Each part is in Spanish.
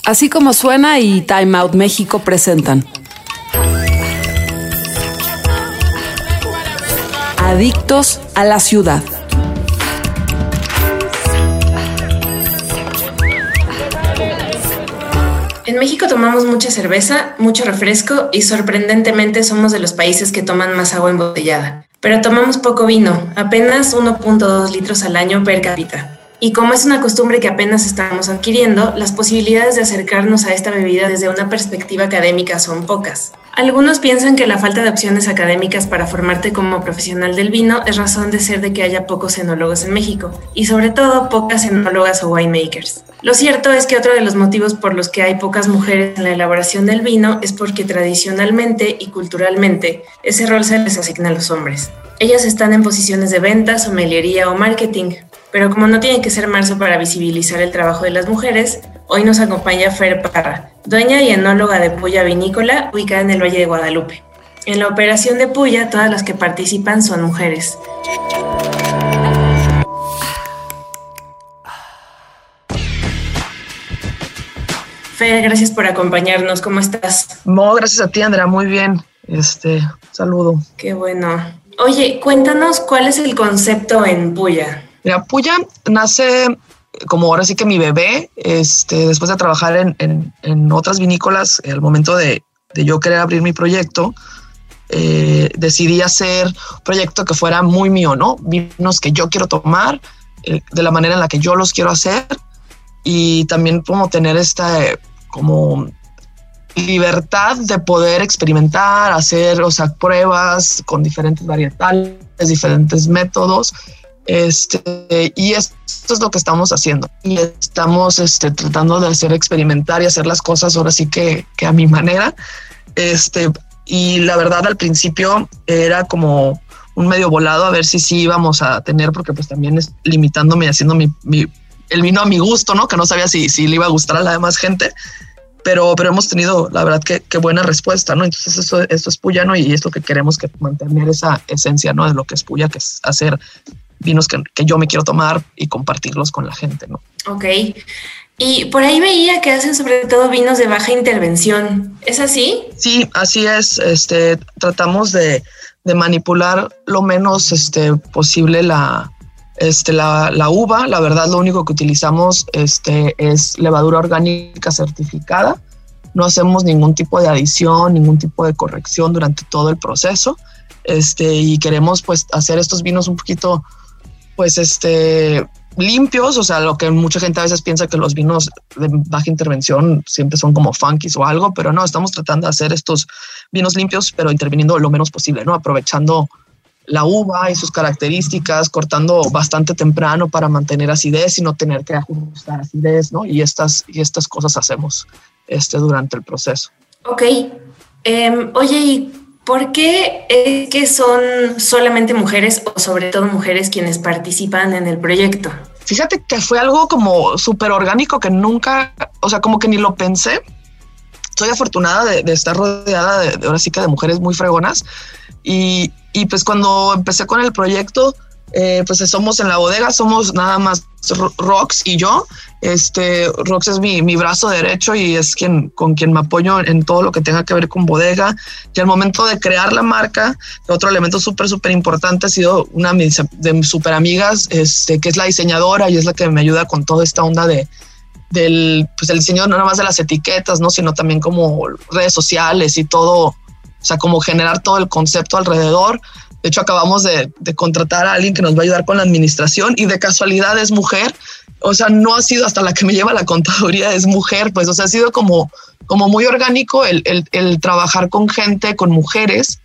Así como suena y Time Out México presentan Adictos a la Ciudad. En México tomamos mucha cerveza, mucho refresco y sorprendentemente somos de los países que toman más agua embotellada. Pero tomamos poco vino, apenas 1.2 litros al año per cápita. Y como es una costumbre que apenas estamos adquiriendo, las posibilidades de acercarnos a esta bebida desde una perspectiva académica son pocas. Algunos piensan que la falta de opciones académicas para formarte como profesional del vino es razón de ser de que haya pocos enólogos en México, y sobre todo pocas enólogas o winemakers. Lo cierto es que otro de los motivos por los que hay pocas mujeres en la elaboración del vino es porque tradicionalmente y culturalmente ese rol se les asigna a los hombres. Ellas están en posiciones de venta, sommelería o marketing, pero como no tiene que ser marzo para visibilizar el trabajo de las mujeres, hoy nos acompaña Fer Parra, dueña y enóloga de Puya Vinícola, ubicada en el Valle de Guadalupe. En la operación de Puya, todas las que participan son mujeres. Fer, gracias por acompañarnos. ¿Cómo estás? No, gracias a ti, Andrea. Muy bien. Saludo. Qué bueno. Oye, cuéntanos cuál es el concepto en Puya. Mira, Puya nace como ahora sí que mi bebé, después de trabajar en otras vinícolas, al momento de yo querer abrir mi proyecto, decidí hacer un proyecto que fuera muy mío, ¿no? Vinos que yo quiero tomar, de la manera en la que yo los quiero hacer, y también como tener como libertad de poder experimentar, hacer, pruebas con diferentes varietales, diferentes métodos. Y esto es lo que estamos haciendo. Y estamos tratando de experimentar y hacer las cosas ahora sí que a mi manera. Y la verdad, al principio era como un medio volado a ver si sí íbamos a tener, porque pues también es limitándome y haciendo el vino a mi gusto, ¿no? Que no sabía si le iba a gustar a la demás gente. Pero hemos tenido, la verdad, que buena respuesta, ¿no? Entonces eso es Puya, ¿no? Y es lo que queremos, que mantener esa esencia, ¿no? De lo que es Puya, que es hacer vinos que yo me quiero tomar y compartirlos con la gente, ¿no? Ok. Y por ahí veía que hacen sobre todo vinos de baja intervención. ¿Es así? Sí, así es. Tratamos de manipular lo menos posible la uva. La verdad, lo único que utilizamos es levadura orgánica certificada. No hacemos ningún tipo de adición, ningún tipo de corrección durante todo el proceso. Y queremos pues hacer estos vinos un poquito limpios, o sea, lo que mucha gente a veces piensa que los vinos de baja intervención siempre son como funkies o algo, pero no, estamos tratando de hacer estos vinos limpios, pero interviniendo lo menos posible, ¿no? Aprovechando la uva y sus características, cortando bastante temprano para mantener acidez y no tener que ajustar acidez, ¿no? Y estas cosas hacemos durante el proceso. Ok. Oye, ¿y por qué es que son solamente mujeres o sobre todo mujeres quienes participan en el proyecto? Fíjate que fue algo como súper orgánico que nunca, como que ni lo pensé. Soy afortunada de estar rodeada de ahora sí que de mujeres muy fregonas. Y pues cuando empecé con el proyecto, pues somos en la bodega, somos nada más Rox y yo. Rox es mi brazo derecho y es con quien me apoyo en todo lo que tenga que ver con bodega. Y al momento de crear la marca, otro elemento súper importante ha sido una de mis súper amigas, que es la diseñadora y es la que me ayuda con toda esta onda del diseño, no nada más de las etiquetas, ¿no? Sino también como redes sociales y todo. O sea, como generar todo el concepto alrededor. De hecho, acabamos de contratar a alguien que nos va a ayudar con la administración y de casualidad es mujer. O sea, no ha sido hasta la que me lleva la contaduría, es mujer. Pues, o sea, ha sido como muy orgánico el trabajar con gente, con mujeres.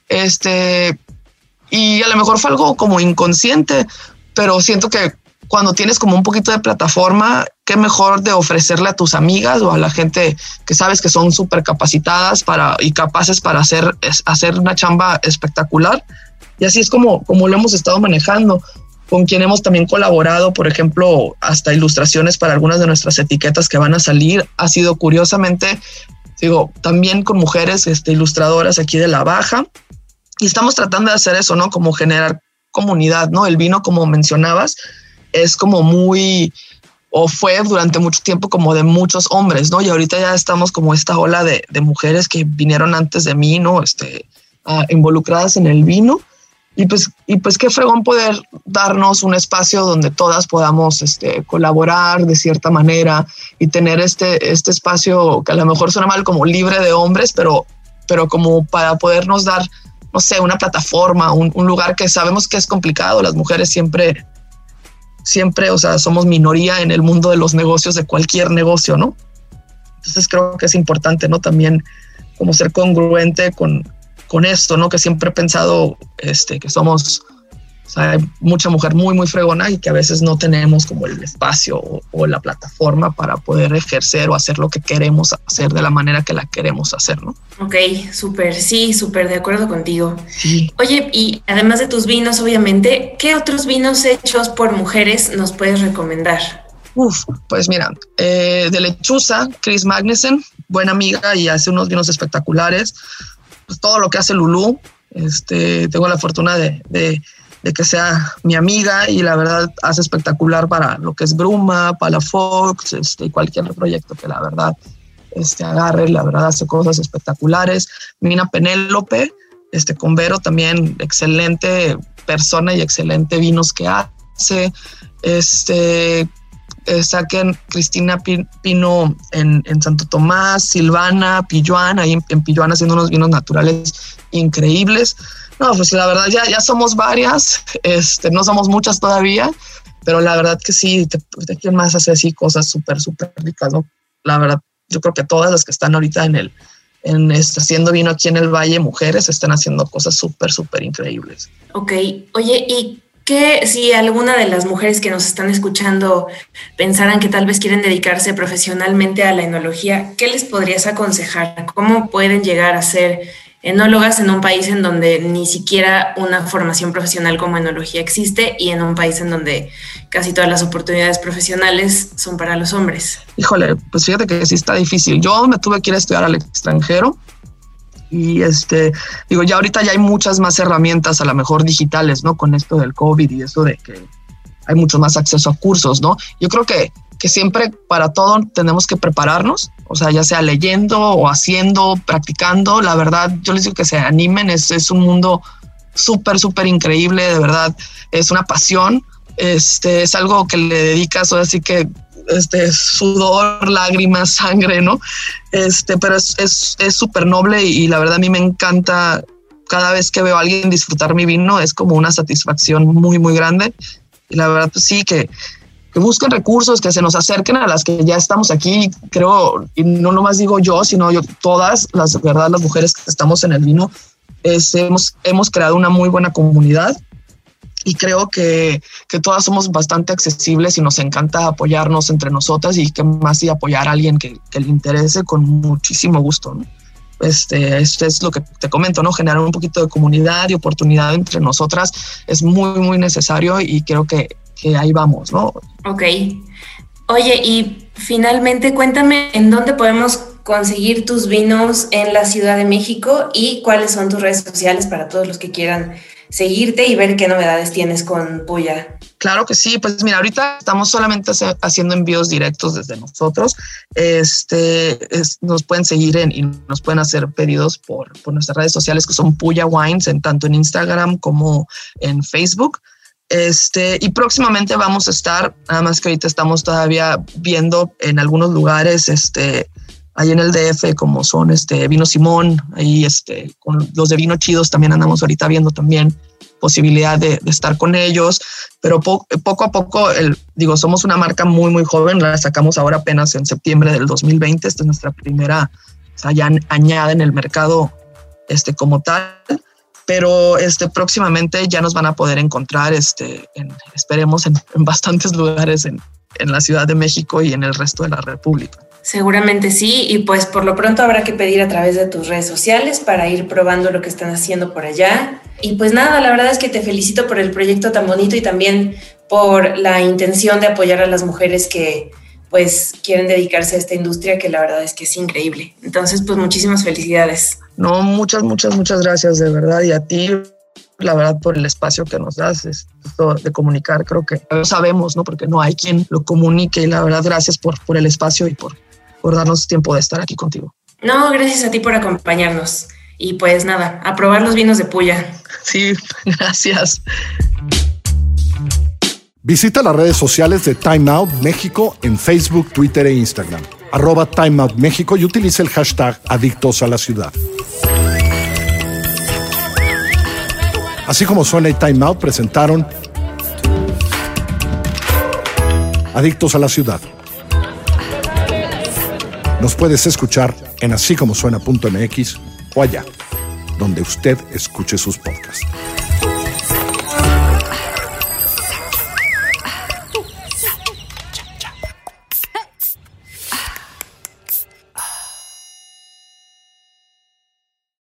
Y a lo mejor fue algo como inconsciente, pero siento que cuando tienes como un poquito de plataforma, qué mejor de ofrecerle a tus amigas o a la gente que sabes que son súper capacitadas y capaces para hacer una chamba espectacular. Y así es como lo hemos estado manejando, con quien hemos también colaborado, por ejemplo, hasta ilustraciones para algunas de nuestras etiquetas que van a salir. Ha sido curiosamente, también con mujeres ilustradoras aquí de La Baja. Y estamos tratando de hacer eso, ¿no? Como generar comunidad, ¿no? El vino, como mencionabas, es como muy o fue durante mucho tiempo como de muchos hombres, ¿no? Y ahorita ya estamos como esta ola de mujeres que vinieron antes de mí, ¿no? Involucradas en el vino. Y pues qué fregón poder darnos un espacio donde todas podamos colaborar de cierta manera y tener este espacio que a lo mejor suena mal como libre de hombres, pero como para podernos dar, no sé, una plataforma, un lugar que sabemos que es complicado. Las mujeres siempre, o sea, somos minoría en el mundo de los negocios, de cualquier negocio, ¿no? Entonces creo que es importante, ¿no? También como ser congruente con esto, ¿no? Que siempre he pensado que somos, o sea, hay mucha mujer muy, muy fregona y que a veces no tenemos como el espacio o la plataforma para poder ejercer o hacer lo que queremos hacer de la manera que la queremos hacer, ¿no? Ok, súper, sí, súper de acuerdo contigo. Sí. Oye, y además de tus vinos, obviamente, ¿qué otros vinos hechos por mujeres nos puedes recomendar? Pues mira, de Lechuza, Chris Magnussen, buena amiga y hace unos vinos espectaculares. Pues todo lo que hace Lulú, tengo la fortuna de que sea mi amiga y la verdad hace espectacular para lo que es Bruma, Palafox, cualquier proyecto que la verdad agarre, la verdad hace cosas espectaculares. Mina Penélope, con Vero también, excelente persona y excelente vinos que hace. Saquen Cristina Pino en Santo Tomás, Silvana, Pilluan, ahí en Pilluan haciendo unos vinos naturales increíbles. No, pues la verdad ya somos varias, no somos muchas todavía, pero la verdad que sí, ¿quién más hace así cosas súper, súper ricas, no? La verdad, yo creo que todas las que están ahorita haciendo vino aquí en el Valle, mujeres, están haciendo cosas súper, súper increíbles. Ok, oye, ¿y qué si alguna de las mujeres que nos están escuchando pensaran que tal vez quieren dedicarse profesionalmente a la enología, qué les podrías aconsejar? ¿Cómo pueden llegar a ser enólogas en un país en donde ni siquiera una formación profesional como enología existe y en un país en donde casi todas las oportunidades profesionales son para los hombres? Híjole, pues fíjate que sí está difícil. Yo me tuve que ir a estudiar al extranjero y ya ahorita ya hay muchas más herramientas, a lo mejor digitales, ¿no? Con esto del COVID y eso de que hay mucho más acceso a cursos, ¿no? Yo creo que siempre para todo tenemos que prepararnos, o sea, ya sea leyendo o haciendo, practicando. La verdad, yo les digo que se animen, es un mundo súper, súper increíble, de verdad, es una pasión, es algo que le dedicas, así que sudor, lágrimas, sangre, ¿no? Pero es súper noble y la verdad a mí me encanta. Cada vez que veo a alguien disfrutar mi vino es como una satisfacción muy, muy grande. Y la verdad, pues sí, que busquen recursos, que se nos acerquen a las que ya estamos aquí, creo, y no nomás digo yo, sino todas las mujeres que estamos en el vino, hemos creado una muy buena comunidad y creo que todas somos bastante accesibles y nos encanta apoyarnos entre nosotras y que más y apoyar a alguien que le interese con muchísimo gusto, ¿no? Esto es lo que te comento, ¿no? Generar un poquito de comunidad y oportunidad entre nosotras es muy, muy necesario y creo que ahí vamos, ¿no? Ok. Oye, y finalmente cuéntame en dónde podemos conseguir tus vinos en la Ciudad de México y cuáles son tus redes sociales para todos los que quieran seguirte y ver qué novedades tienes con Puya. Claro que sí, pues mira, ahorita estamos solamente haciendo envíos directos desde nosotros. Nos pueden seguir y nos pueden hacer pedidos por nuestras redes sociales que son Puya Wines, tanto en Instagram como en Facebook. Y próximamente vamos a estar, nada más que ahorita estamos todavía viendo en algunos lugares, ahí en el DF, como son Vino Simón, ahí con los de Vino Chidos también andamos ahorita viendo también posibilidad de estar con ellos, pero poco a poco, somos una marca muy, muy joven, la sacamos ahora apenas en septiembre del 2020, esta es nuestra primera, o sea, ya añada en el mercado como tal, pero próximamente ya nos van a poder encontrar, esperemos en bastantes lugares en la Ciudad de México y en el resto de la República. Seguramente sí, y pues por lo pronto habrá que pedir a través de tus redes sociales para ir probando lo que están haciendo por allá. Y pues nada, la verdad es que te felicito por el proyecto tan bonito y también por la intención de apoyar a las mujeres que pues quieren dedicarse a esta industria, que la verdad es que es increíble. Entonces, pues muchísimas felicidades. No, muchas, muchas, muchas gracias de verdad, y a ti, la verdad, por el espacio que nos das, esto de comunicar, creo que lo sabemos, ¿no? Porque no hay quien lo comunique, y la verdad, gracias por el espacio y por darnos tiempo de estar aquí contigo. No, gracias a ti por acompañarnos. Y pues nada, a probar los vinos de Puya. Sí, gracias. Visita las redes sociales de Time Out México en Facebook, Twitter e Instagram. @Time Out México y utiliza el hashtag Adictos a la Ciudad. Así como suena y Time Out presentaron Adictos a la Ciudad. Nos puedes escuchar en asícomosuena.mx o allá, donde usted escuche sus podcasts.